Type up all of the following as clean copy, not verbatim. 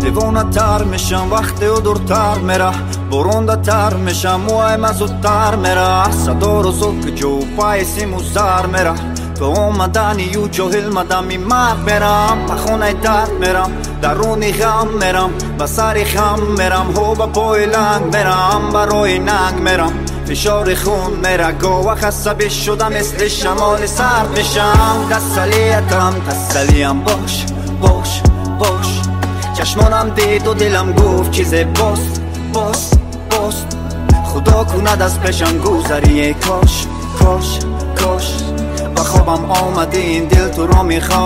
دیوانه تر میشم وقتی او دورتر میره، برونده تر میشم موهایم زودتر میره، صدا رو زود جو پای سیم و زر میره، تو اومدنی یو جاهل مدم این مرد میرم، به خونه درد میرم، درونی غم میرم، به سری خم میرم، هو به پای لنگ میرم، برای ننگ میرم، فشار خون میره، گوه خسته شدم مثل شمال سرد میشم. تسلیتم باش باش باش، چشمانم دید و دلم گفت چیز باست خدا کند از پیشم گذری، کاش کاش کاش به خوابم آمده این دل تو را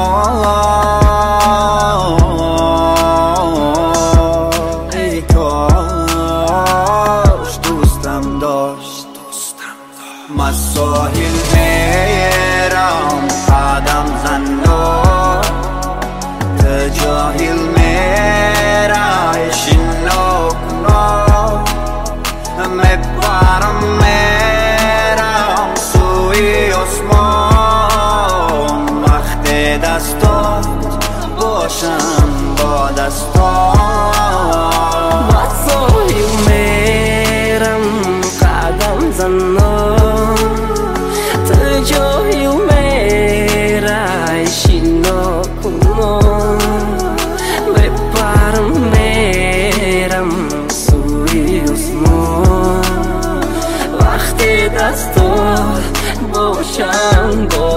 میخواد، ای کاش دوستم داشت. مساحل میرم قدم زندان، تو جاهل میره شناکنا، میپرم میرم سوی آسمان، وقتی دستات باشم با دستان. مساحل میرم قدم زندان، تو جاهل میره شناکنا، میپرم میرم سوی آسمان، وقتی دستات باشم با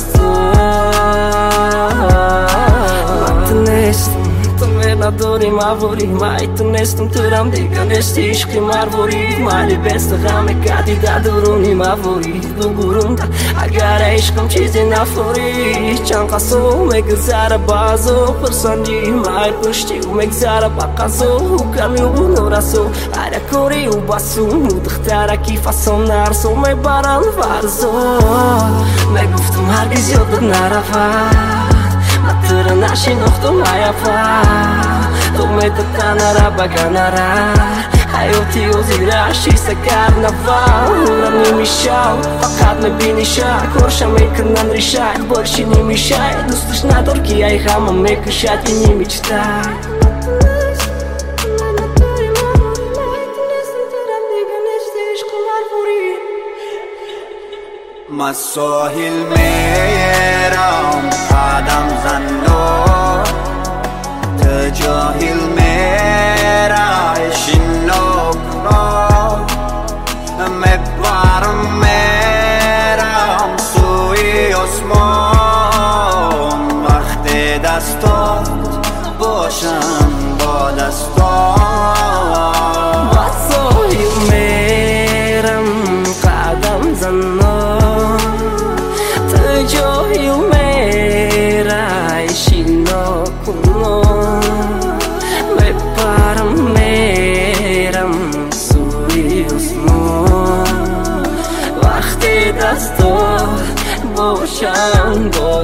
دستان. نداری مواری مای تونستم ترم دیگه نشتی عشقی مرواری، مالی بست غم کردی در درونی مواری، بگورم اگر عشقم چیزی نفوری، چند قصو مگذره بازو پرسندی مای پشتی و مگذره بقصو و کمی و نورسو هر کوری و بسو مدختره کی فصل نرسو میبرن فرزو، میگفتم هرگز یادت نرفت، مطور نشناختم میافت، تو میتتنره بگنره حیاتی و زیرشی سکر نفر نمیشه، فقط میبینیشه کارشم میکنن ریشه، بارشی نمیشه دوستش ندار که ای غمم میکشد این نمیچته. مساحل میرم قدم زندان، تو جاهل میره شناکنا، میپرم میرم سوی آسمان، وقتی دستات باشم با دستان. مساحل میرم قدم زندان، تو جاهل میره شناکنا، میپرم میرم سوی آسمان، وقتی دستات باشم با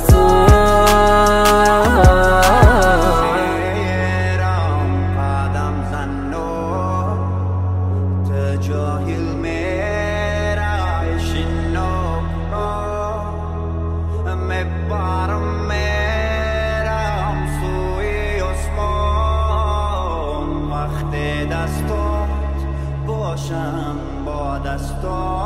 دستان. قدم زندان، تو جاهل میره شناکنا، میپرم میرم سوی آسمان، وقتی دستات باشم با دستان.